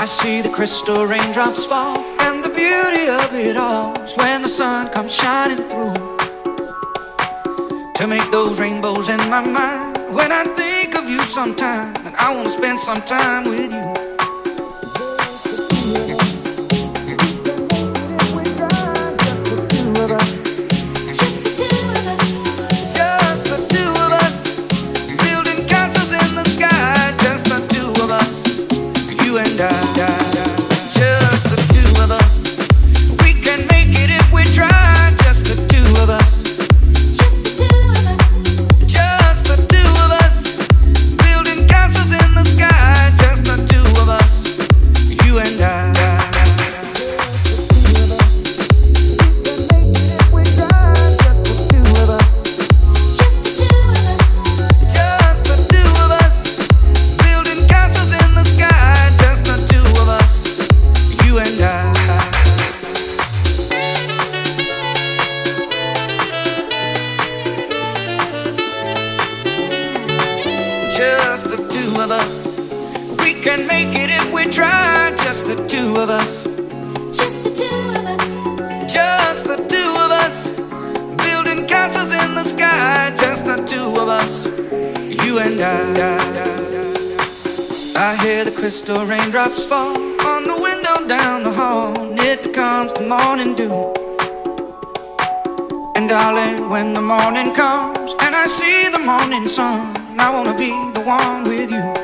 I see the crystal raindrops fall, and the beauty of it all is when the sun comes shining through to make those rainbows in my mind. When I think of you sometime, and I want to spend some time with you. Just the two of us. We can make it if we try. Just the two of us. Just the two of us. Just the two of us. Building castles in the sky. Just the two of us. You and I hear the crystal raindrops fall on the window down the hall, and it becomes the morning dew. And darling, when the morning comes and I see the morning sun, I wanna be the one with you.